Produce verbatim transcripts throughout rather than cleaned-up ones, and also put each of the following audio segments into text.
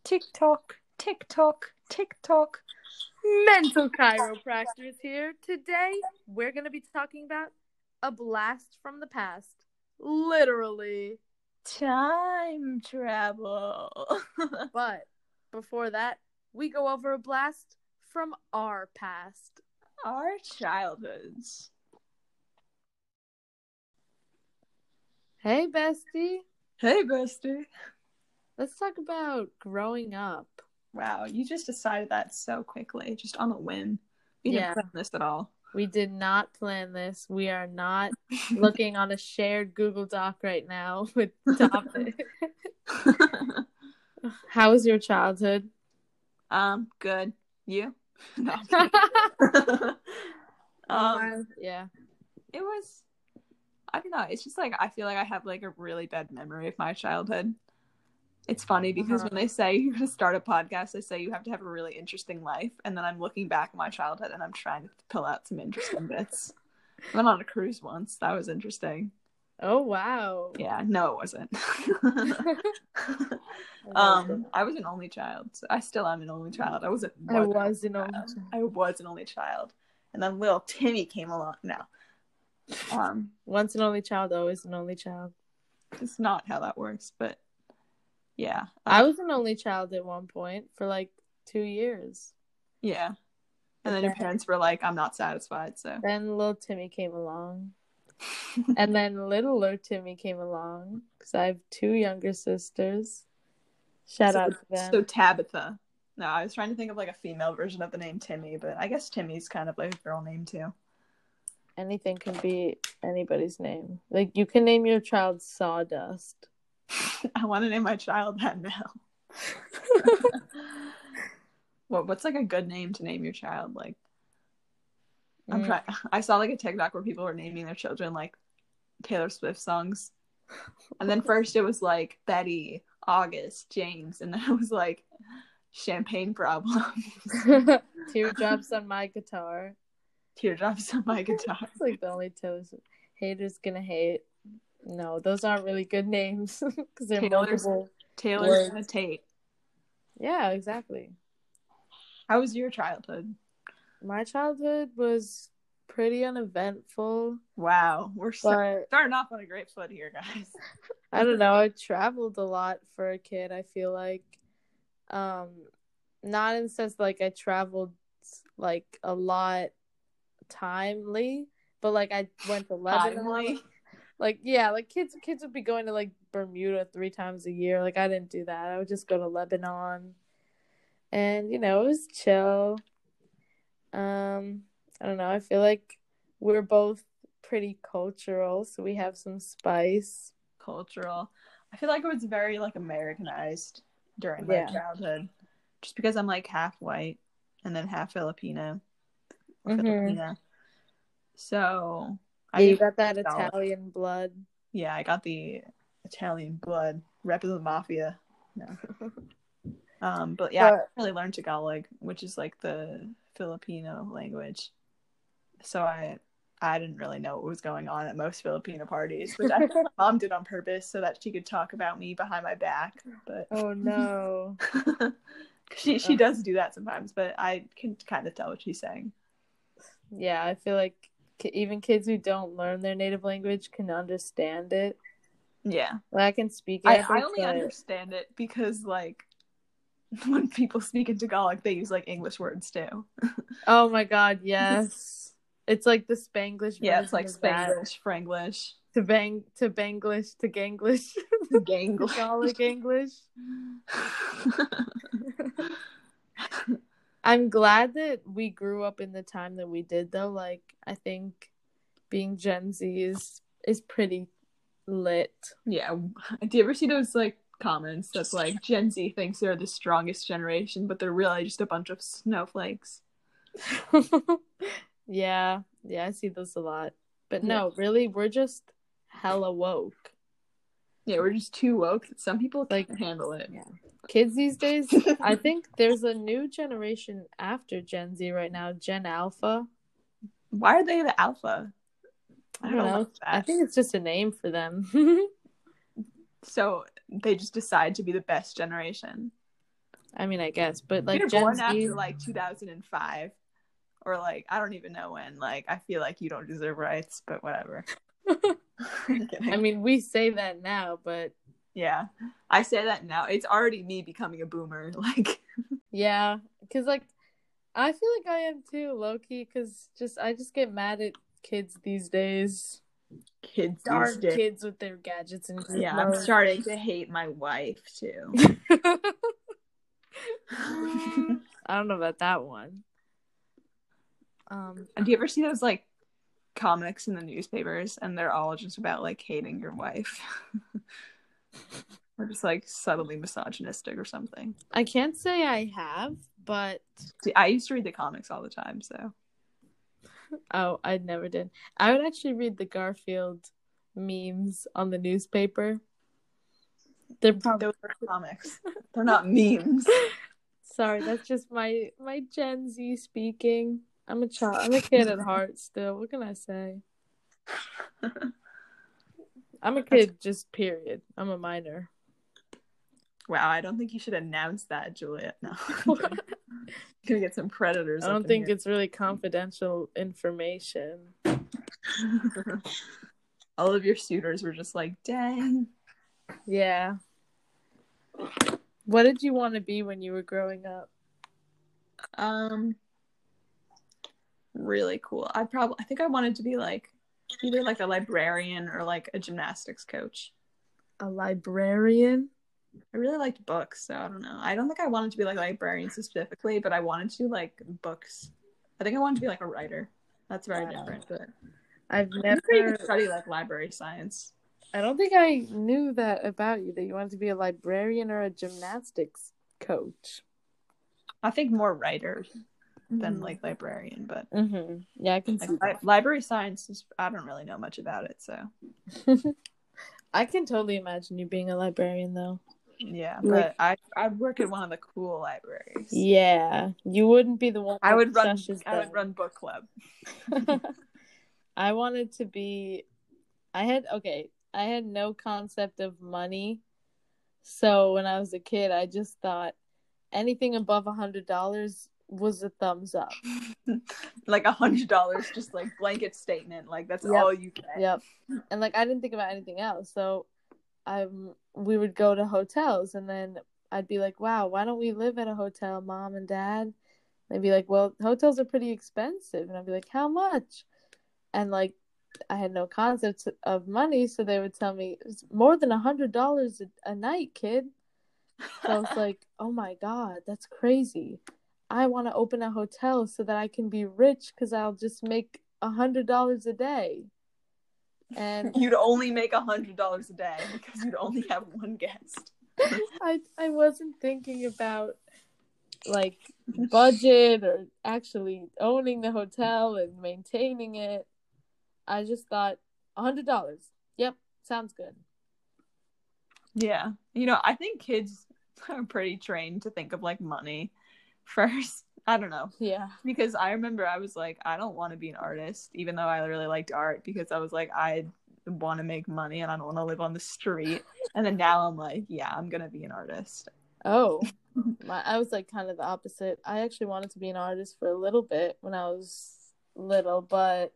TikTok, TikTok, TikTok. Mental chiropractors here. Today, we're going to be talking about a blast from the past. Literally. Time travel. But before that, we go over a blast from our past. Our childhoods. Hey, bestie. Hey, bestie. Let's talk about growing up. Wow, you just decided that so quickly, just on a whim. We Yeah. didn't plan this at all. We did not plan this. We are not looking on a shared Google Doc right now with topic. How was your childhood? um, good. You? No. um, um, yeah. It was, I don't know, it's just like, I feel like I have like a really bad memory of my childhood. It's funny because Uh-huh. when they say you're going to start a podcast, they say you have to have a really interesting life. And then I'm looking back at my childhood and I'm trying to pull out some interesting bits. I went on a cruise once. That was interesting. Oh, wow. Yeah, no, it wasn't. um, I was an only child. So I still am an only child. I wasn't. I was an only child. child. I was an only child. And then little Timmy came along. No. Um, Once an only child, always an only child. It's not how that works, but yeah. Um, I was an only child at one point for like two years. Yeah. And But then your parents were like, I'm not satisfied, so. Then little Timmy came along. And then littler Timmy came along. Because I have two younger sisters. Shout so, out to them. So Tabitha. No, I was trying to think of like a female version of the name Timmy, but I guess Timmy's kind of like a girl name too. Anything can be anybody's name. Like, you can name your child Sawdust. I want to name my child that now. What what's like a good name to name your child? Like, I'm mm. trying. I saw like a TikTok where people were naming their children like Taylor Swift songs, and then first it was like Betty, August, James, and then it was like Champagne Problems. Teardrops on my guitar. Teardrops on my guitar. It's like the only Taylor Swift. Haters gonna hate. No, those aren't really good names because they're Taylor's, multiple. Taylor's gonna Tate. Yeah, exactly. How was your childhood? My childhood was pretty uneventful. Wow, we're but... starting off on a great foot here, guys. I don't know. I traveled a lot for a kid. I feel like, um, not in the sense like I traveled like a lot timely, but like I went to Lebanon. Like, yeah, like kids kids would be going to like Bermuda three times a year. Like, I didn't do that. I would just go to Lebanon. And, you know, it was chill. Um, I don't know. I feel like we're both pretty cultural, so we have some spice. Cultural. I feel like it was very like Americanized during my yeah. childhood. Just because I'm like half white and then half Filipino. Mm-hmm. Filipino. So yeah, you got that Italian blood. Yeah, I got the Italian blood. Rep of the mafia. No. um, but yeah, but, I really learned Tagalog, which is like the Filipino language. So I I didn't really know what was going on at most Filipino parties, which I think my mom did on purpose so that she could talk about me behind my back. But oh no. she she does do that sometimes, but I can kind of tell what she's saying. Yeah, I feel like even kids who don't learn their native language can understand it. Yeah. Well, I can speak it. I, I only but... understand it because, like, when people speak in Tagalog, they use, like, English words, too. Oh, my God, yes. It's like the Spanglish. Yeah, it's like Spanglish, Franglish. To bang, to Banglish, to Ganglish. To Ganglish. Tagalog English. I'm glad that we grew up in the time that we did, though. Like, I think being Gen Z is is pretty lit. Yeah. Do you ever see those, like, comments that's like, Gen Z thinks they're the strongest generation, but they're really just a bunch of snowflakes? yeah. Yeah, I see those a lot. But no, yeah. really, we're just hella woke. Yeah, we're just too woke that some people like, can't handle it. Yeah. Kids these days, I think there's a new generation after Gen Z right now, Gen Alpha. Why are they the alpha? I don't, I don't know. Like I think it's just a name for them. So they just decide to be the best generation. I mean, I guess, but like you're Gen born Z, after like two thousand five, or like I don't even know when. Like I feel like you don't deserve rights, but whatever. I mean, we say that now, but yeah, I say that now. It's already me becoming a boomer. Like, yeah, because like I feel like I am too, low key. Because just I just get mad at kids these days. Kids Darn these days. kids with their gadgets and yeah, I'm starting to hate my wife too. I don't know about that one. Um, and do you ever see those like comics in the newspapers, and they're all just about like hating your wife, or just like subtly misogynistic or something? I can't say I have, but see, I used to read the comics all the time, so. Oh, I never did. I would actually read the Garfield memes on the newspaper. They're probably those are comics. They're not memes. Sorry, that's just my my Gen Z speaking. I'm a child. I'm a kid at heart still. What can I say? I'm a kid, that's... just period. I'm a minor. Wow, I don't think you should announce that, Juliet. No. Gonna get some predators. I don't think here. It's really confidential information. All of your suitors were just like, dang. Yeah. What did you want to be when you were growing up? Um, really cool. I probably, I think I wanted to be like either like a librarian or like a gymnastics coach. A librarian? I really liked books, so I don't know. I don't think I wanted to be like a librarian specifically, but I wanted to like books. I think I wanted to be like a writer. That's very wow. different, but I've never even study like library science. I don't think I knew that about you, that you wanted to be a librarian or a gymnastics coach. I think more writer than mm-hmm. like librarian, but mm-hmm. yeah, I can like, see that. Li- library science is, I don't really know much about it, so I can totally imagine you being a librarian though. Yeah, but I I'd work at one of the cool libraries. Yeah, you wouldn't be the one. I would run. I would run book club. I wanted to be. I had okay. I had no concept of money, so when I was a kid, I just thought anything above a hundred dollars was a thumbs up. Like a hundred dollars, just like blanket statement. Like that's yep. all you get. Yep. And like I didn't think about anything else, so. Um, we would go to hotels, and then I'd be like, wow, why don't we live at a hotel, Mom and Dad? They'd be like, well, hotels are pretty expensive. And I'd be like, how much? And like, I had no concept of money, so they would tell me it's more than a hundred dollars a night, kid. So I was like, oh my God, that's crazy. I want to open a hotel so that I can be rich because I'll just make a hundred dollars a day. And you'd only make a hundred dollars a day because you'd only have one guest. I I wasn't thinking about like budget or actually owning the hotel and maintaining it. I just thought a hundred dollars. Yep, sounds good. Yeah, you know, I think kids are pretty trained to think of like money first. I don't know. Yeah. Because I remember I was like, I don't want to be an artist, even though I really liked art, because I was like, I want to make money and I don't want to live on the street. And then now I'm like, yeah, I'm going to be an artist. Oh, my, I was like kind of the opposite. I actually wanted to be an artist for a little bit when I was little, but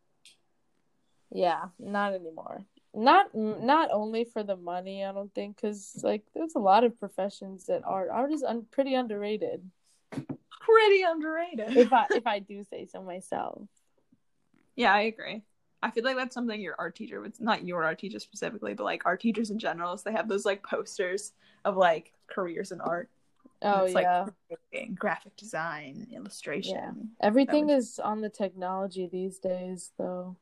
yeah, not anymore. Not not only for the money, I don't think, because like there's a lot of professions that art art is un- pretty underrated. Pretty underrated. If I if I do say so myself. Yeah, I agree. I feel like that's something your art teacher would, not your art teacher specifically, but like art teachers in general, so they have those like posters of like careers in art. Oh it's, yeah. Like graphic design, illustration. Yeah. Everything was... is on the technology these days though.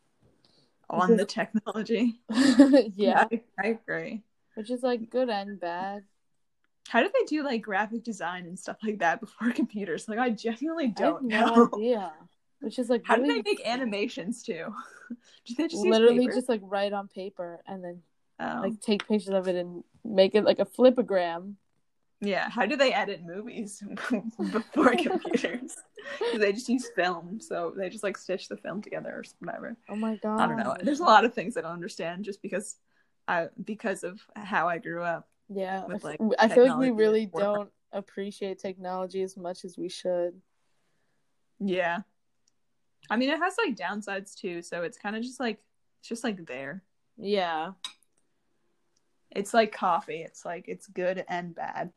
On the technology. yeah. yeah I, I agree. Which is like good and bad. How did they do like graphic design and stuff like that before computers? Like I genuinely don't I have know. No idea. Which is like how really... did they make animations too? Did they just literally use just like write on paper and then oh. like take pictures of it and make it like a flipogram? Yeah. How do they edit movies before computers? They just use film, so they just like stitch the film together or whatever. Oh my God. I don't know. There's a lot of things I don't understand just because I because of how I grew up. Yeah, with, like, I feel like we really don't appreciate technology as much as we should. Yeah. I mean, it has like downsides too, so it's kind of just like it's just like there. Yeah. It's like coffee. It's like it's good and bad.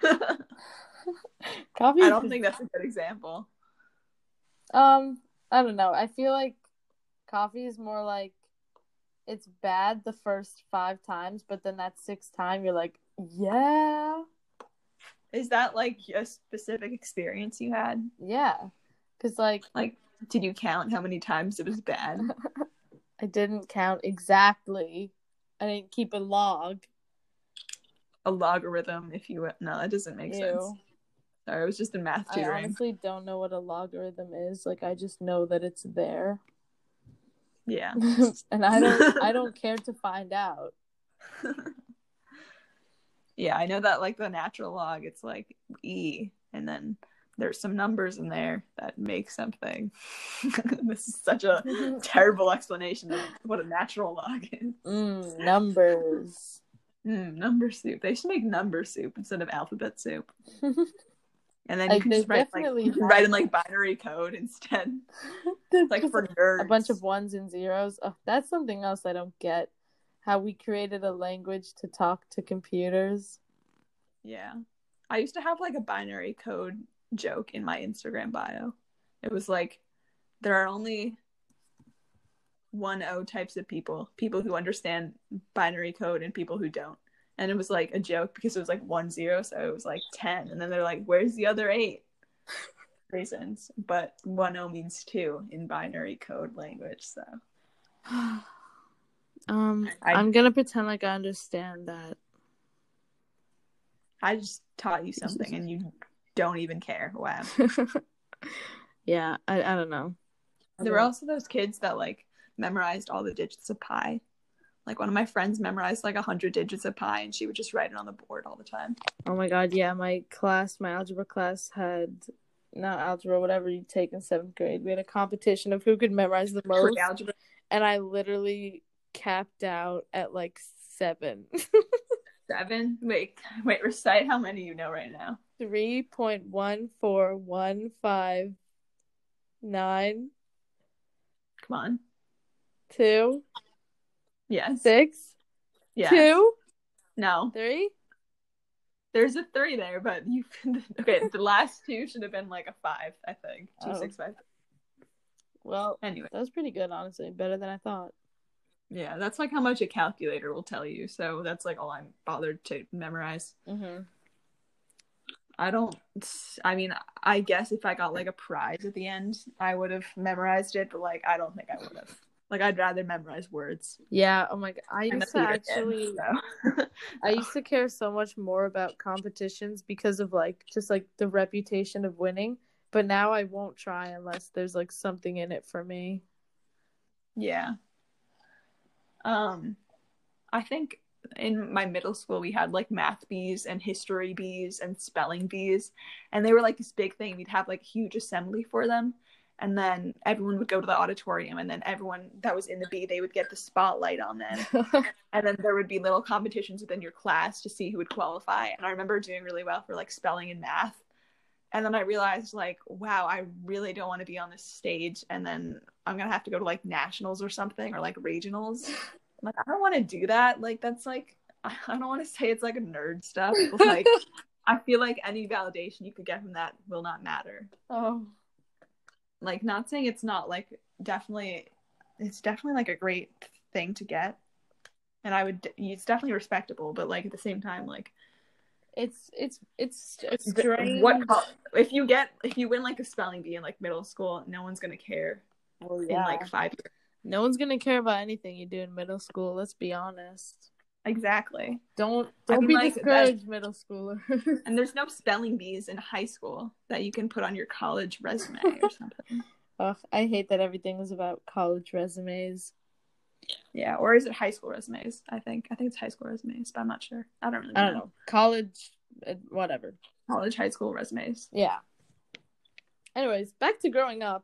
Coffee. I don't think that's a good example. Um, I don't know. I feel like coffee is more like it's bad the first five times, but then that sixth time you're like, yeah. Is that like a specific experience you had? Yeah. Because like like did you count how many times it was bad? I didn't count exactly. I didn't keep a log. A logarithm, if you no, that doesn't make Ew. sense. Sorry, I was just in math tutoring. I honestly don't know what a logarithm is. Like, I just know that it's there. Yeah. And I don't I don't care to find out. Yeah, I know that like the natural log, it's like E, and then there's some numbers in there that make something. This is such a terrible explanation of what a natural log is. Mm, numbers. Mm, number soup. They should make number soup instead of alphabet soup. And then like, you can just write, like, you can write in like binary code instead. Like for nerds. A bunch of ones and zeros. Oh, that's something else I don't get. How we created a language to talk to computers. Yeah. I used to have like a binary code joke in my Instagram bio. It was like, there are only one O types of people. People who understand binary code and people who don't. And it was like a joke because it was like one zero, so it was like ten. And then they're like, where's the other eight? Reasons. But one O means two in binary code language, so. um, I, I'm gonna pretend like I understand that. I just taught you something and you don't even care. Wow. Yeah, I, I don't know. There were also those kids that like memorized all the digits of pi. Like one of my friends memorized like a hundred digits of pi and she would just write it on the board all the time. Oh my god, yeah, my class, my algebra class had, not algebra, whatever you take in seventh grade. We had a competition of who could memorize the most. Algebra. And I literally capped out at like seven. Seven? Wait, wait, recite how many you know right now. three point one four one five nine. Come on. Two. Yes. Six. Yeah. Two. No. Three. There's a three there, but you. Okay, the last two should have been like a five, I think. Two, oh. six, five. Well, anyway, that was pretty good, honestly. Better than I thought. Yeah, that's like how much a calculator will tell you. So that's like all I'm bothered to memorize. Mm-hmm. I don't. I mean, I guess if I got like a prize at the end, I would have memorized it. But like, I don't think I would have. Like, I'd rather memorize words. Yeah. Oh my god. I used to actually. Kid, so. I used to care so much more about competitions because of like just like the reputation of winning. But now I won't try unless there's like something in it for me. Yeah. Um, I think in my middle school we had like math bees and history bees and spelling bees, and they were like this big thing. We'd have like a huge assembly for them, and then everyone would go to the auditorium, and then everyone that was in the bee, they would get the spotlight on them. And then there would be little competitions within your class to see who would qualify. And I remember doing really well for like spelling and math. And then I realized, like, wow, I really don't want to be on this stage. And then I'm going to have to go to, like, nationals or something, or, like, regionals. I'm like, I don't want to do that. Like, that's, like, I don't want to say it's, like, a nerd stuff. But, like, I feel like any validation you could get from that will not matter. Oh. Like, not saying it's not, like, definitely, it's definitely, like, a great thing to get. And I would, it's definitely respectable. But, like, at the same time, like, It's it's it's strange. What if you get if you win like a spelling bee in like middle school? No one's gonna care. Well, yeah. In like five years. No one's gonna care about anything you do in middle school. Let's be honest. Exactly. Don't don't I mean, be like, discouraged, that, middle schooler. And there's no spelling bees in high school that you can put on your college resume or something. Ugh, I hate that everything is about college resumes. Yeah, or is it high school resumes? I think I think it's high school resumes, but I'm not sure. I don't really know. I don't know. College, whatever. College, high school resumes. Yeah. Anyways, back to growing up.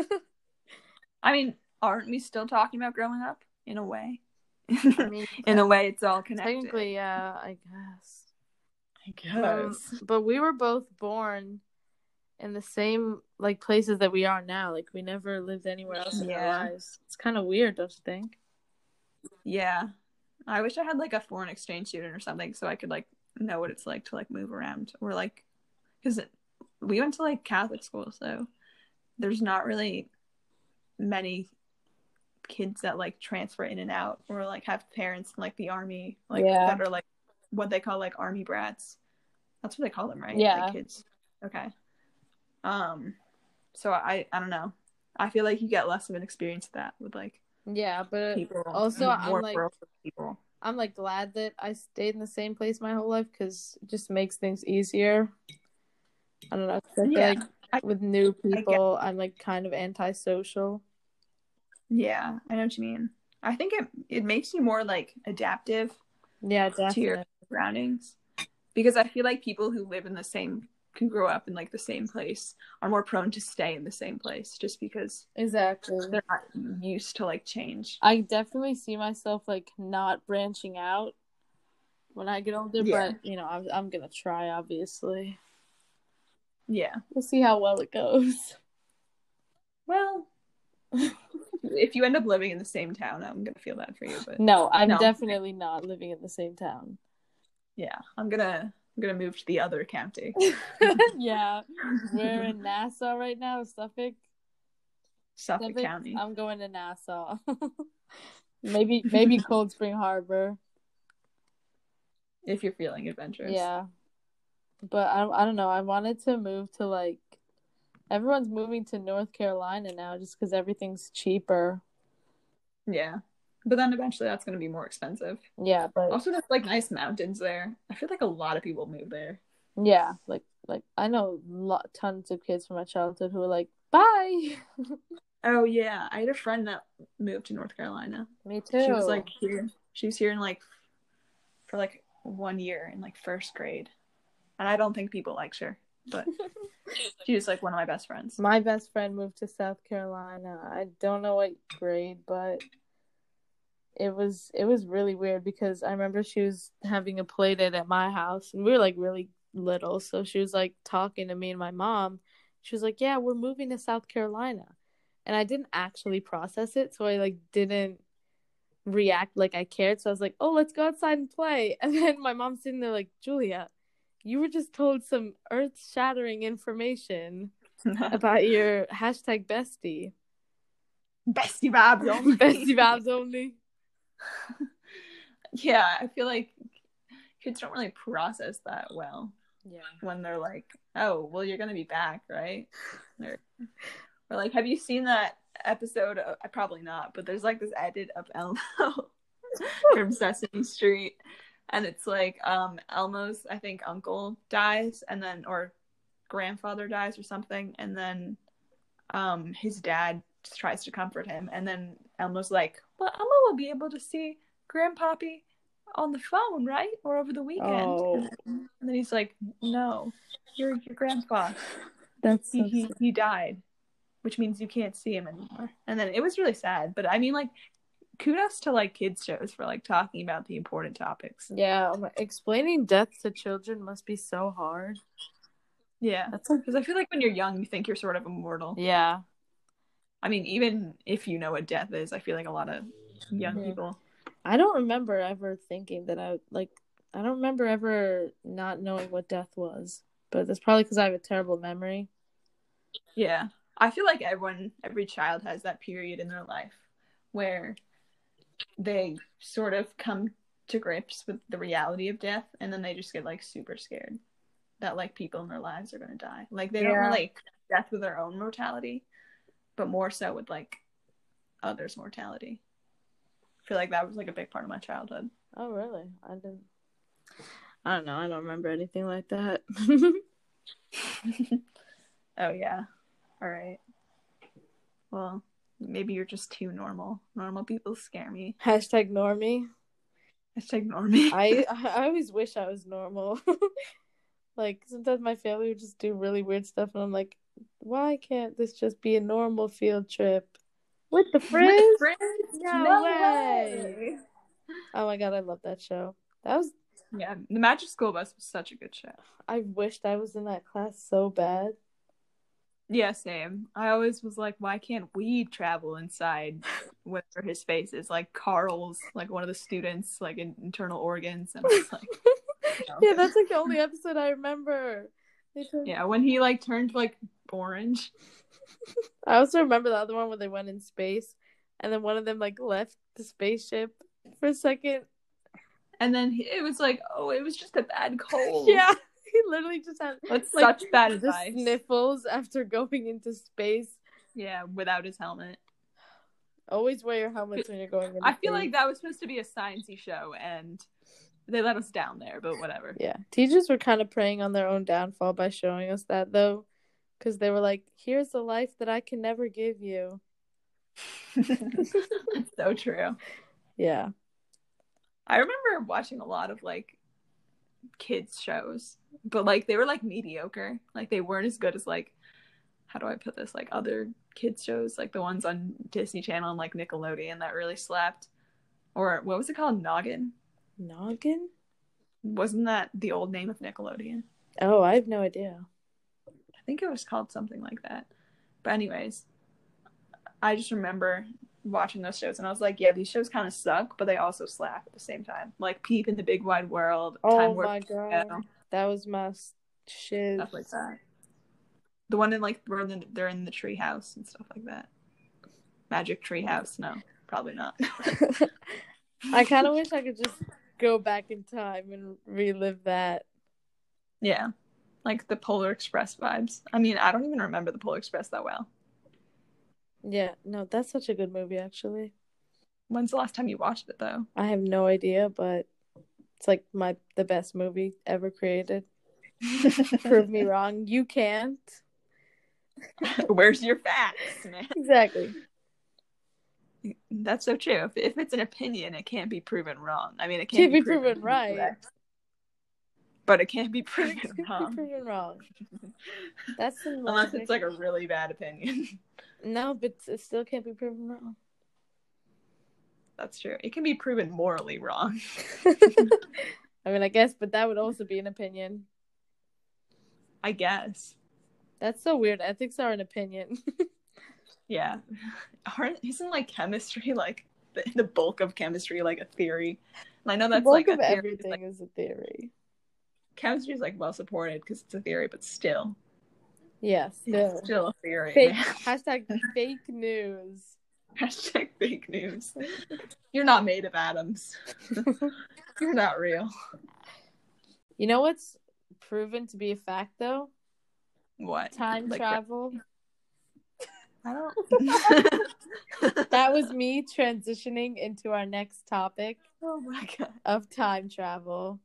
I mean, aren't we still talking about growing up in a way? I mean, in a way, it's all connected. Technically, yeah, I guess. I guess. Um, but we were both born in the same like places that we are now. Like we never lived anywhere else in Yeah. our lives. It's kind of weird, don't you think? Yeah. I wish I had like a foreign exchange student or something so I could like know what it's like to like move around, or like, because we went to like Catholic school, so there's not really many kids that like transfer in and out or like have parents in like the army, like Yeah. that are like what they call like army brats. That's what they call them, right? Yeah. Like kids. Okay. Um so I I don't know. I feel like you get less of an experience of that with like Yeah, but people also more I'm like rural people. I'm like glad that I stayed in the same place my whole life because it just makes things easier. I don't know. 'Cause I feel Yeah. like I, with new I get- people, I'm like kind of antisocial. yeah, I know what you mean. I think it it makes you more like adaptive Yeah, to your definitely. surroundings, because I feel like people who live in the same who grow up in like the same place are more prone to stay in the same place just because Exactly. they're not used to like change. I definitely see myself like not branching out when I get older, Yeah. but you know, I'm I'm gonna try. Obviously, Yeah. we'll see how well it goes. Well, if you end up living in the same town, I'm gonna feel bad for you. But No, I'm no. definitely not living in the same town. Yeah, I'm gonna I'm gonna move to the other county. Yeah, we're in Nassau right now, Suffolk. Suffolk, Suffolk County. I'm going to Nassau. maybe maybe Cold Spring Harbor. If you're feeling adventurous. Yeah, but I I don't know. I wanted to move to like everyone's moving to North Carolina now just because everything's cheaper. Yeah. But then eventually that's going to be more expensive. Yeah, but also there's like nice mountains there. I feel like a lot of people move there. Yeah, like like I know lot tons of kids from my childhood who are like, bye. Oh yeah, I had a friend that moved to North Carolina. Me too. She was like here. She was here in like for like one year in like first grade, and I don't think people liked her, but she was like one of my best friends. My best friend moved to South Carolina. I don't know what grade, but it was it was really weird because I remember she was having a play date at my house, and we were like really little, so she was like talking to me and my mom. She was like, "Yeah, we're moving to South Carolina," and I didn't actually process it, so I like didn't react like I cared. So I was like, "Oh, let's go outside and play," and then my mom's sitting there like, "Julia, you were just told some earth-shattering information about your hashtag bestie." Bestie vibes only. Bestie vibes only. Yeah, I feel like kids don't really process that well. Yeah. When they're like, oh, well, you're going to be back, right? Or, or like, have you seen that episode? Of, probably not, but there's like this edit of Elmo from Sesame Street. And it's like um, Elmo's, I think, uncle dies, and then, or grandfather dies or something. And then um, his dad just tries to comfort him. And then Elmo's like, well, Elmo will be able to see Grandpappy on the phone, right? Or over the weekend. Oh. And, then, and then he's like, no, your your grandpa. That's he, so he he died, which means you can't see him anymore. And then it was really sad. But I mean, like, kudos to like kids shows for like talking about the important topics. Yeah, explaining death to children must be so hard. Yeah, that's because like, I feel like when you're young, you think you're sort of immortal. Yeah. I mean, even if you know what death is, I feel like a lot of young yeah. people. I don't remember ever thinking that I like. I don't remember ever not knowing what death was, but that's probably because I have a terrible memory. Yeah, I feel like everyone, every child has that period in their life where they sort of come to grips with the reality of death, and then they just get like super scared that like people in their lives are going to die. Like they yeah. don't relate death with their own mortality, but more so with like others' mortality. I feel like that was like a big part of my childhood. Oh really? I didn't. I don't know. I don't remember anything like that. Oh yeah. All right. Well, maybe you're just too normal. Normal people scare me. Hashtag normie. Hashtag normie. I I always wish I was normal. Like sometimes my family would just do really weird stuff, and I'm like, why can't this just be a normal field trip? With the friends? With the friends? No, no way. way. Oh my god, I love that show. That was Yeah, the Magic School Bus was such a good show. I wished I was in that class so bad. Yeah, same. I always was like, why can't we travel inside whatever his face is? Like Carl's, like one of the students, like in internal organs, and I was like, no. Yeah, that's like the only episode I remember. Turned... Yeah, when he like turned like orange. I also remember the other one where they went in space, and then one of them like left the spaceship for a second, and then he, it was like, oh, it was just a bad cold. Yeah. He literally just had That's like, such bad the advice. Sniffles after going into space. Yeah, without his helmet. Always wear your helmets when you're going into I feel space. like that was supposed to be a sciencey show, and they let us down there, but whatever. Yeah, teachers were kind of preying on their own downfall by showing us that, though, because they were like, here's the life that I can never give you. So true. Yeah. I remember watching a lot of, like, kids shows, but like they were like mediocre. Like they weren't as good as like, how do I put this, like other kids shows, like the ones on Disney Channel and like Nickelodeon that really slapped. Or what was it called? Noggin? Noggin? Wasn't that the old name of Nickelodeon? Oh, I have no idea. I think it was called something like that. But anyways, I just remember watching those shows and I was like, yeah, these shows kind of suck, but they also slap at the same time. Like Peep in the Big Wide World. Oh Time my Warp, god, you know, that was my shit. stuff like that. The one in like where they're in the tree house and stuff like that. Magic Tree House? No, probably not. I kind of wish I could just go back in time and relive that. Yeah, like the Polar Express vibes. I mean, I don't even remember the Polar Express that well. Yeah, no, that's such a good movie, actually. When's the last time you watched it, though? I have no idea, but it's like my the best movie ever created. Prove me wrong. You can't. Where's your facts, man? Exactly. That's so true. If, if it's an opinion, it can't be proven wrong. I mean, it can't, can't be, be proven, proven right. correct, but it can't be proven it can't wrong. Be proven wrong. That's unless it's like a really bad opinion. No, but it still can't be proven wrong. That's true. It can be proven morally wrong. I mean, I guess, but that would also be an opinion. I guess. That's so weird. Ethics are an opinion. Yeah. Aren't, isn't like chemistry like the, the bulk of chemistry like a theory? And I know that's the bulk like of a theory, everything like, is a theory. Chemistry is like well supported because it's a theory, but still. Yes, yeah, still. It's still a theory. Fake, man. hashtag fake news. Hashtag fake news. You're not made of atoms. You're not real. You know what's proven to be a fact, though? What? Time like, travel. I don't. That was me transitioning into our next topic. Oh my god. Of time travel.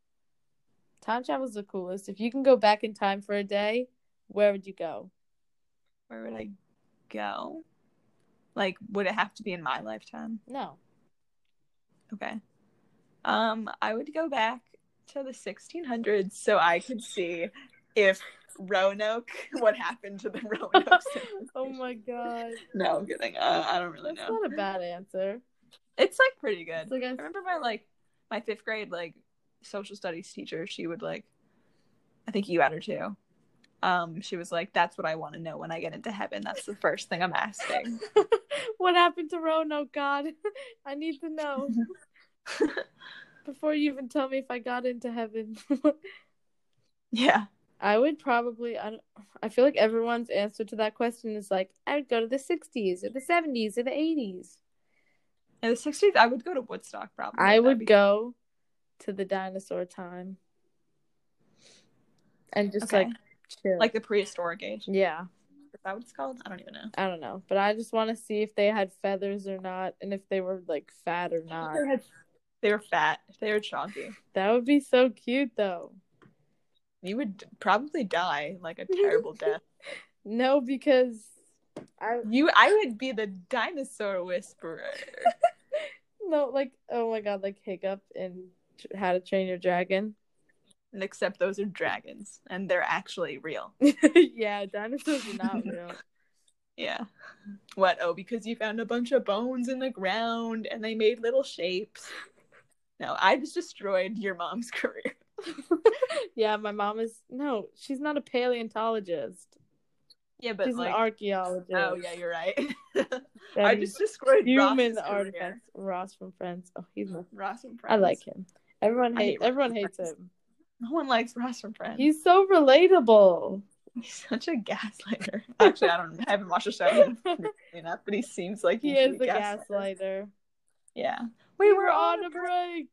Time travel is the coolest. If you can go back in time for a day, where would you go? Where would I go? Like, would it have to be in my lifetime? No. Okay. Um, I would go back to the sixteen hundreds so I could see if Roanoke, what happened to the Roanoke civilization. Oh my god. No, I'm kidding. Uh, I don't really That's know. not a bad answer. It's like pretty good. Like I... I remember my like my fifth grade like social studies teacher. She would like, I think you had her too. Um, she was like, "That's what I want to know when I get into heaven. That's the first thing I'm asking." What happened to Roanoke? God, I need to know before you even tell me if I got into heaven. Yeah. I would probably, I, don't, I feel like everyone's answer to that question is like, I would go to the sixties or the seventies or the eighties. In the sixties, I would go to Woodstock probably. I would be... go to the dinosaur time. And just okay. like chill. Like the prehistoric age. Yeah. Is that what it's called? I don't even know. I don't know. But I just want to see if they had feathers or not and if they were like fat or not. They, had, they were fat. They were chunky. That would be so cute though. You would probably die like a terrible death. No, because I you I would be the dinosaur whisperer. No, like oh my god, like Hiccup in How to Train Your Dragon. And except those are dragons, and they're actually real. Yeah, dinosaurs are not real. Yeah. What? Oh, because you found a bunch of bones in the ground, and they made little shapes. No, I just destroyed your mom's career. Yeah, my mom is no, she's not a paleontologist. Yeah, but she's like, an archaeologist. Oh yeah, you're right. I just destroyed human Ross's artifacts. Career. Ross from Friends. Oh, he's my Ross from Friends. I like him. Everyone hates. Hate everyone hates Friends. him. No one likes Ross from Friends. He's so relatable. He's such a gaslighter. Actually, I don't. I haven't watched the show enough, but he seems like he is a gaslighter. gaslighter. Yeah. We, we were, were on a break. break.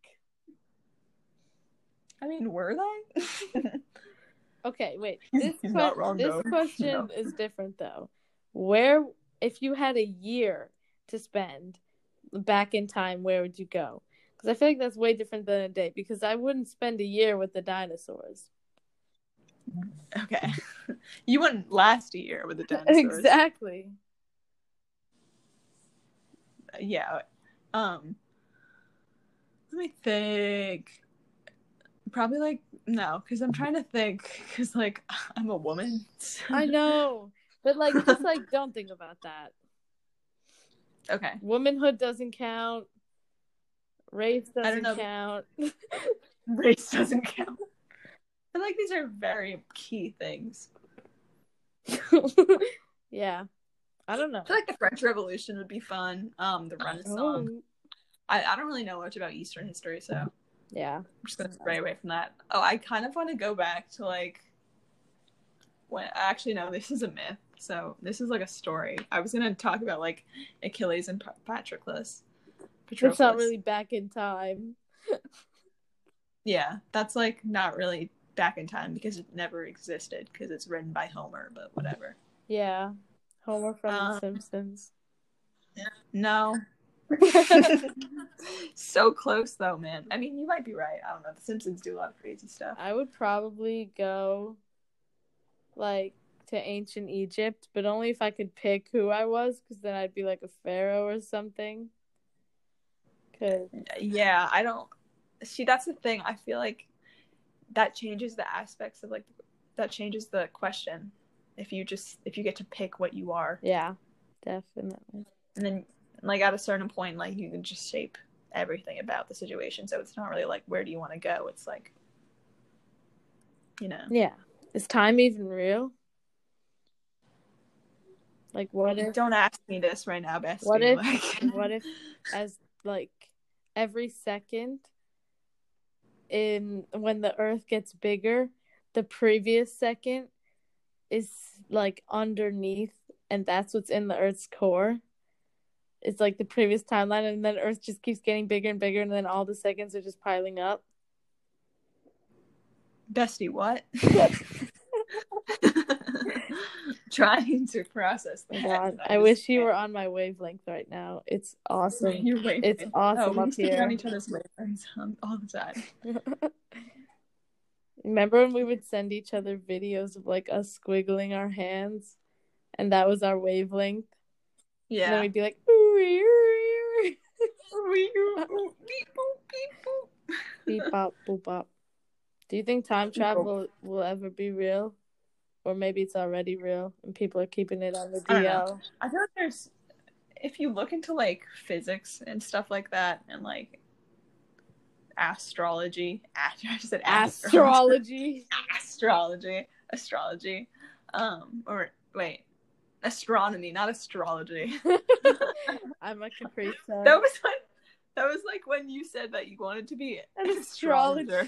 I mean, were they? Okay, wait. He's, this he's que- not wrong, this though. question No. is different though. Where, if you had a year to spend back in time, where would you go? Because I feel like that's way different than a day. Because I wouldn't spend a year with the dinosaurs. Okay, you wouldn't last a year with the dinosaurs. Exactly. Yeah. Um. Let me think. Probably like no, because I'm trying to think. Because like I'm a woman. So. I know, but like just like don't think about that. Okay. Womanhood doesn't count. Race doesn't count. Race doesn't count. I feel like these are very key things. Yeah. I don't know. I feel like the French Revolution would be fun. Um, the Renaissance. Oh. I, I don't really know much about Eastern history, so yeah. I'm just gonna stray away from that. Oh, I kind of want to go back to like when actually no, this is a myth. So this is like a story. I was gonna talk about like Achilles and Patroclus. Patroclus. It's not really back in time. Yeah, that's like not really back in time because it never existed because it's written by Homer, but whatever. Yeah, Homer from um, The Simpsons. No. So close though, man. I mean, you might be right. I don't know. The Simpsons do a lot of crazy stuff. I would probably go like to ancient Egypt, but only if I could pick who I was, because then I'd be like a pharaoh or something. Cause... Yeah, I don't. See, that's the thing. I feel like that changes the aspects of like that changes the question. If you just if you get to pick what you are. Yeah, definitely. And then like at a certain point, like you can just shape everything about the situation. So it's not really like where do you want to go? It's like, you know. Yeah. Is time even real? Like what if Don't ask me this right now, Bestie. What if like... what if as like every second in when the earth gets bigger, the previous second is like underneath and that's what's in the earth's core. It's like the previous timeline and then earth just keeps getting bigger and bigger and then all the seconds are just piling up. Bestie, what? Trying to process that. God, I, I wish you were on my wavelength right now. It's awesome. Your wavelength. It's awesome oh, up here. On each other's wavelengths um, all the time. Remember when we would send each other videos of like us squiggling our hands, and that was our wavelength? Yeah. And then we'd be like, beep bop boop bop. Do you think time travel will ever be real? Or maybe it's already real and people are keeping it on the D L. I, I feel like there's, if you look into like physics and stuff like that and like astrology, I just said astrology, astrology, astrology, um, or wait, astronomy, not astrology. I'm a Capri Sun. That was like, that was like when you said that you wanted to be an astrologer.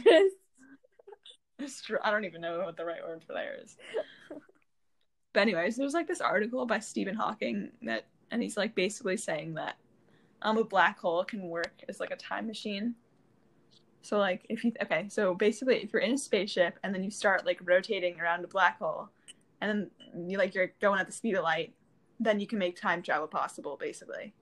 I don't even know what the right word for that is. But anyways, there's like this article by Stephen Hawking that, and he's like basically saying that um a black hole can work as like a time machine. So like if you okay, so basically if you're in a spaceship and then you start like rotating around a black hole, and then you like you're going at the speed of light, then you can make time travel possible, basically.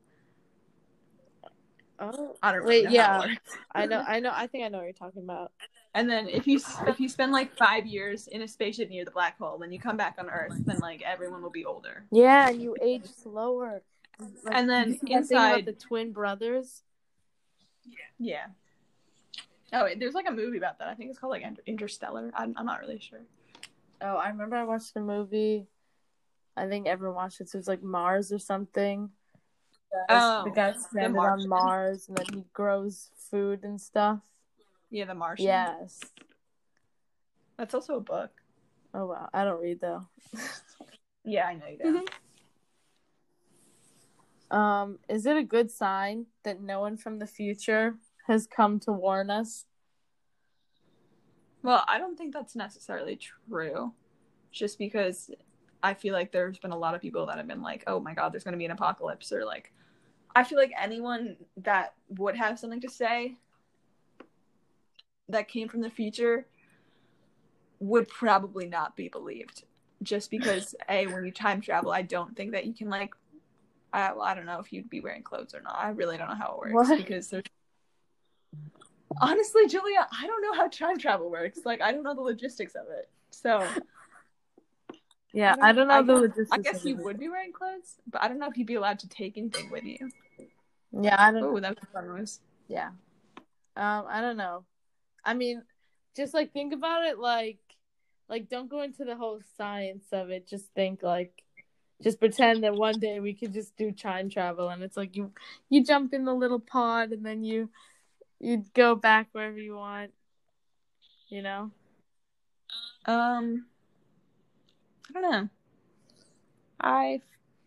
Oh, I don't really wait, know yeah, how it works. I know, I know, I think I know what you're talking about. And then if you if you spend like five years in a spaceship near the black hole, then you come back on Earth, then like everyone will be older. Yeah, and you age slower. Like, and then inside the twin brothers. Yeah. Oh, wait, there's like a movie about that. I think it's called like Interstellar. I'm I'm not really sure. Oh, I remember I watched the movie. I think everyone watched it. So it was like Mars or something. guys, the Oh, guy The stranded on Martian. Mars, and then he grows food and stuff. Yeah, The Martian. Yes. That's also a book. Oh wow, I don't read though. Yeah, I know you don't. Um, is it a good sign that no one from the future has come to warn us? Well, I don't think that's necessarily true. Just because I feel like there's been a lot of people that have been like, oh my god, there's going to be an apocalypse. Or like, I feel like anyone that would have something to say that came from the future would probably not be believed. Just because, A, when you time travel, I don't think that you can like, I, well, I don't know if you'd be wearing clothes or not. I really don't know how it works. What? Because there's honestly, Julia, I don't know how time travel works. Like, I don't know the logistics of it. So, Yeah, I I don't, don't know I the guess, logistics. I guess of you it. would be wearing clothes, but I don't know if you'd be allowed to take anything with you. Yeah, I don't. Oh, that was a fun noise. Yeah. Um, I don't know. I mean, just like think about it, like, like don't go into the whole science of it. Just think like, just pretend that one day we could just do time travel, and it's like you, you jump in the little pod, and then you, you go back wherever you want. You know. Um, I don't know. I,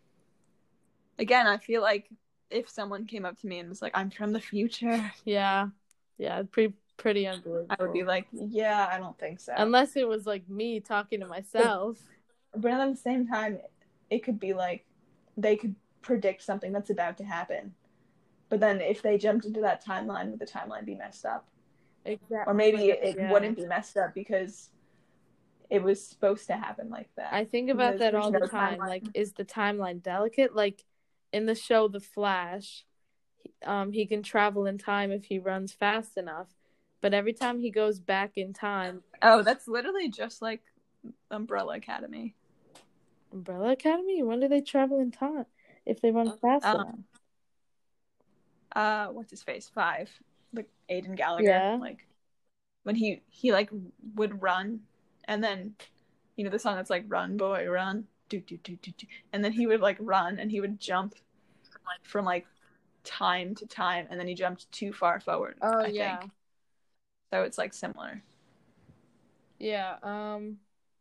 again, I feel like if someone came up to me and was like, I'm from the future. Yeah. Yeah, pretty pretty unbelievable. I would be like, yeah, I don't think so. Unless it was like me talking to myself. But at the same time, it could be like they could predict something that's about to happen. But then if they jumped into that timeline, would the timeline be messed up? Exactly. Or maybe it yeah. wouldn't be messed up because it was supposed to happen like that. I think about because that all no the time. timeline. Like, is the timeline delicate? Like, in the show The Flash, um, he can travel in time if he runs fast enough. But every time he goes back in time... Oh, that's literally just like Umbrella Academy. Umbrella Academy? When do they travel in time? If they run fast um, enough? Uh, what's his face? Five. Like, Aidan Gallagher. Yeah. Like, when he, he, like, would run, and then, you know, the song that's like, run, boy, run, do, do, do, do, do. And then he would, like, run, and he would jump from, like, time to time, and then he jumped too far forward, Oh, I yeah. think. So it's, like, similar. Yeah, um...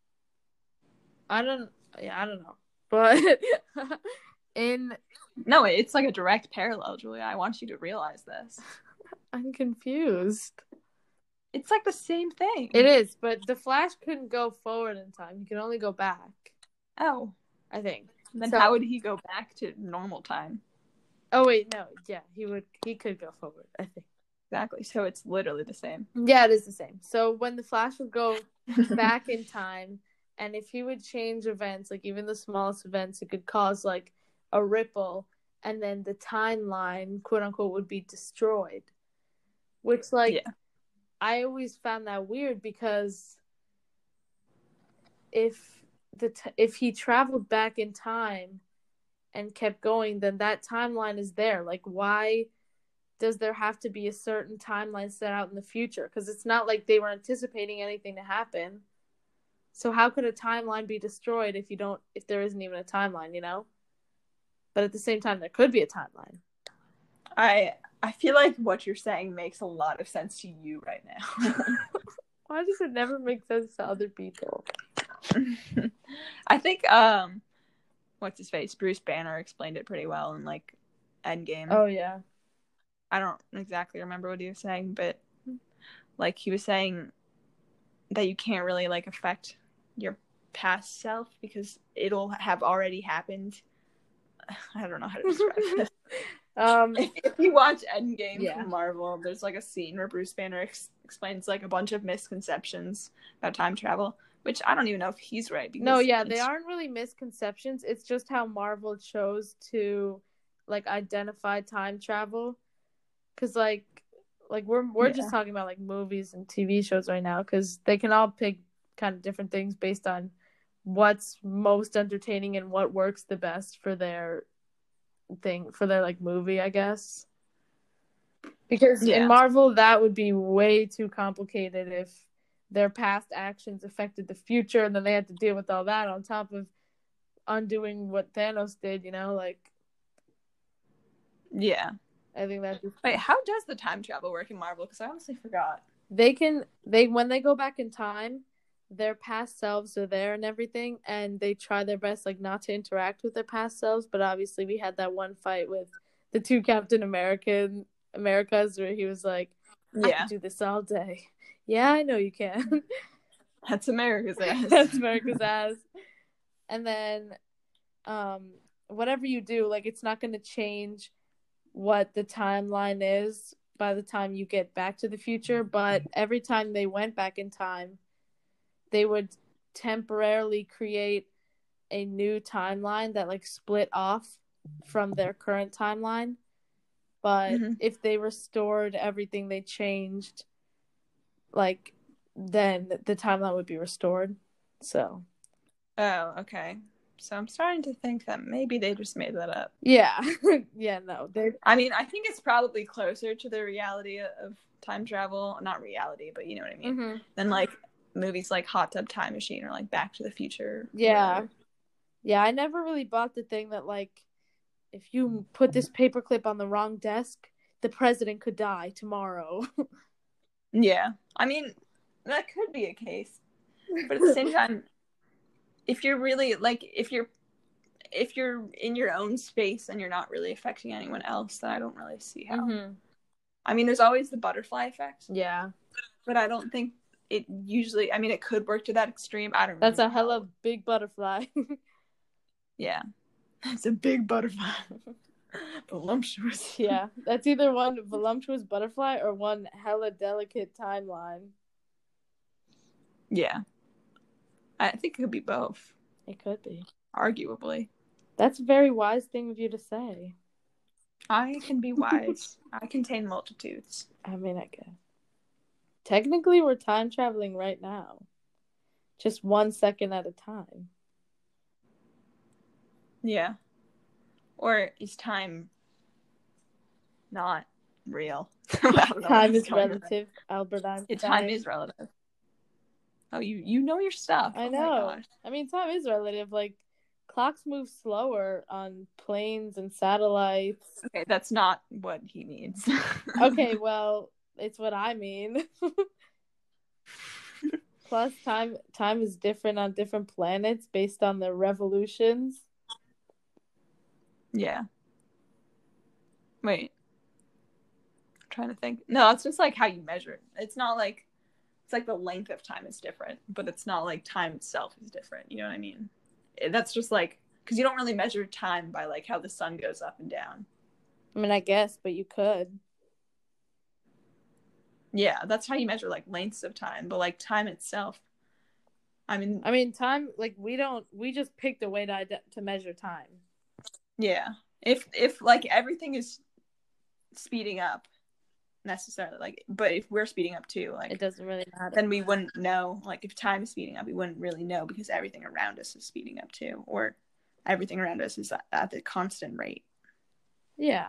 I don't... Yeah, I don't know. But... in... No, it's, like, a direct parallel, Julia. I want you to realize this. I'm confused. It's, like, the same thing. It is, but the Flash couldn't go forward in time. He could only go back. Oh. I think. Then so, how would he go back to normal time? Oh, wait, no. Yeah, he would. He could go forward, I think. Exactly. So it's literally the same. Yeah, it is the same. So when the Flash would go back in time, and if he would change events, like even the smallest events, it could cause like a ripple, and then the timeline, quote unquote, would be destroyed. Which, like, yeah. I always found that weird because if the t- if he traveled back in time and kept going, then that timeline is there. Like, why does there have to be a certain timeline set out in the future? Because it's not like they were anticipating anything to happen. So how could a timeline be destroyed if you don't, if there isn't even a timeline, you know? But at the same time, there could be a timeline. I I feel like what you're saying makes a lot of sense to you right now. Why does it never make sense to other people? I think um, what's his face? Bruce Banner explained it pretty well in like Endgame. Oh yeah. I don't exactly remember what he was saying, but like he was saying that you can't really like affect your past self because it'll have already happened. I don't know how to describe this. um, if, if you watch Endgame yeah. from Marvel, there's like a scene where Bruce Banner ex- explains like a bunch of misconceptions about time travel, which I don't even know if he's right. Because no, yeah, they aren't really misconceptions. It's just how Marvel chose to like identify time travel. Cause like, like we're we're yeah. just talking about like movies and T V shows right now, because they can all pick kind of different things based on what's most entertaining and what works the best for their thing, for their like movie, I guess. Because yeah. in Marvel, that would be way too complicated if their past actions affected the future, and then they had to deal with all that on top of undoing what Thanos did. You know, like. Yeah. I think that's Wait, how does the time travel work in Marvel? Because I honestly forgot. They can they when they go back in time, their past selves are there and everything, and they try their best like not to interact with their past selves. But obviously, we had that one fight with the two Captain American Americas where he was like, "I Yeah. could do this all day." Yeah, I know you can. That's America's ass. That's America's ass. And then, um, whatever you do, like it's not going to change what the timeline is by the time you get back to the future, but every time they went back in time, they would temporarily create a new timeline that like split off from their current timeline. But mm-hmm. if they restored everything they changed, like then the timeline would be restored. So oh, okay. So I'm starting to think that maybe they just made that up. Yeah. yeah, no. They're... I mean, I think it's probably closer to the reality of time travel. Not reality, but you know what I mean. Mm-hmm. Than like movies like Hot Tub Time Machine or like Back to the Future. Yeah. Yeah, I never really bought the thing that like if you put this paperclip on the wrong desk, the president could die tomorrow. Yeah. I mean, that could be a case. But at the same time, if you're really like if you're if you're in your own space and you're not really affecting anyone else, then I don't really see how. Mm-hmm. I mean, there's always the butterfly effect. Yeah. But I don't think it usually, I mean, it could work to that extreme. I don't know. That's a hella big butterfly. Yeah. It's a big butterfly. Voluptuous. Yeah. That's either one voluptuous butterfly or one hella delicate timeline. Yeah. I think it could be both. It could be. Arguably. That's a very wise thing of you to say. I can be wise. I contain multitudes. I mean, I guess. Technically, we're time traveling right now. Just one second at a time. Yeah. Or is time not real? Time is relative, on. Albert Einstein. Yeah, time is relative. Oh, you, you know your stuff. I oh know. I mean, time is relative. Like, clocks move slower on planes and satellites. Okay, that's not what he means. Okay, well, it's what I mean. Plus, time time is different on different planets based on their revolutions. Yeah. Wait. I'm trying to think. No, it's just like how you measure it. It's not like it's like the length of time is different, but it's not like time itself is different. You know what I mean? That's just like because you don't really measure time by like how the sun goes up and down. I mean, I guess, but you could. Yeah, that's how you measure like lengths of time, but like time itself. I mean, I mean, time like we don't. We just picked a way to to measure time. Yeah, if if like everything is speeding up necessarily, like, but if we're speeding up too, like, it doesn't really matter. Then we wouldn't know. Like, if time is speeding up, we wouldn't really know because everything around us is speeding up too, or everything around us is at, at the constant rate. Yeah.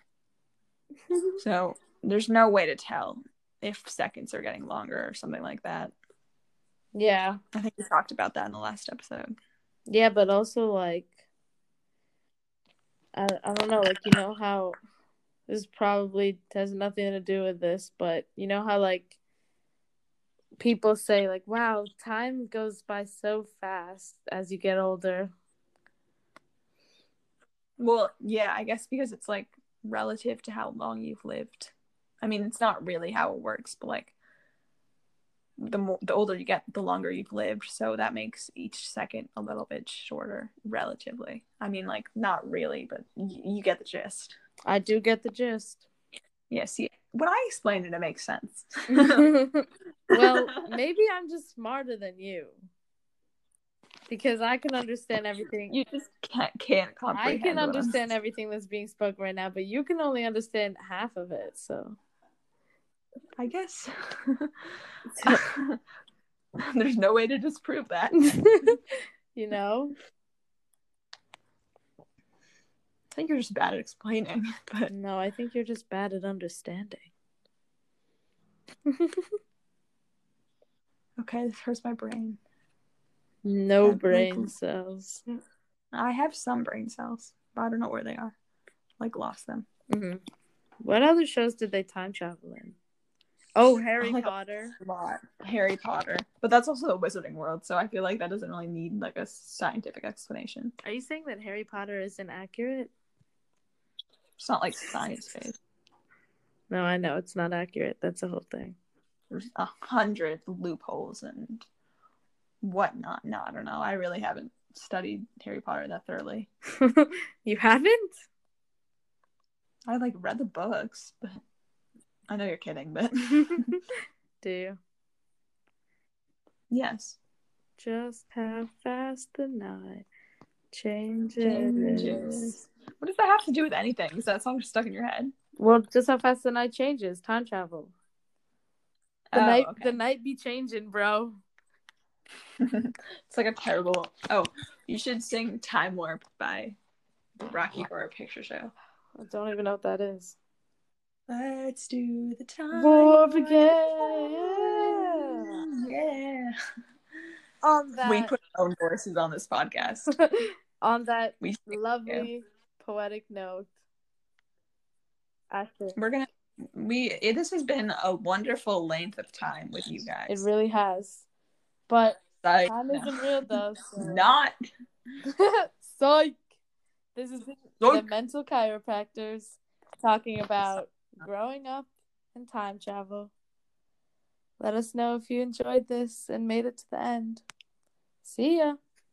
So there's no way to tell if seconds are getting longer or something like that. Yeah. I think we talked about that in the last episode. Yeah, but also like, I I don't know, like you know how. This probably has nothing to do with this, but you know how, like, people say, like, wow, time goes by so fast as you get older. Well, yeah, I guess because it's, like, relative to how long you've lived. I mean, it's not really how it works, but, like, the more, the older you get, the longer you've lived, so that makes each second a little bit shorter, relatively. I mean, like, not really, but y- you get the gist. I do get the gist. Yeah, see, when I explain it, it makes sense. Well, maybe I'm just smarter than you. Because I can understand everything. You just can't, can't comprehend. I can understand I'm... everything that's being spoken right now, but you can only understand half of it, so. I guess. There's no way to disprove that. You know? I think you're just bad at explaining. But no, I think you're just bad at understanding. Okay, this hurts my brain. No brain like, cells. I have some brain cells, but I don't know where they are. Like, lost them. Mm-hmm. What other shows did they time travel in? Oh, Harry like Potter. A lot. Harry Potter. But that's also a wizarding world, so I feel like that doesn't really need like a scientific explanation. Are you saying that Harry Potter isn't accurate? It's not like science-based. No, I know it's not accurate. That's the whole thing. There's a hundred loopholes and whatnot. No, I don't know. I really haven't studied Harry Potter that thoroughly. You haven't? I like read the books, but I know you're kidding, but do you? Yes. Just how fast the night changes. changes. What does that have to do with anything? Is that song just stuck in your head? Well, just how fast the night changes. Time travel. The oh, night, okay. the night be changing, bro. It's like a terrible. Oh, you should sing "Time Warp" by Rocky Horror Picture Show. I don't even know what that is. Let's do the time warp again. Yeah. On that, we put our own voices on this podcast. On that we lovely poetic note, after we're gonna. We it, this has been a wonderful length of time with you guys. It really has, but Psych. time no. isn't real though. So. Not. Psych. This is the, Psych. the mental chiropractors talking about growing up and time travel. Let us know if you enjoyed this and made it to the end. See ya.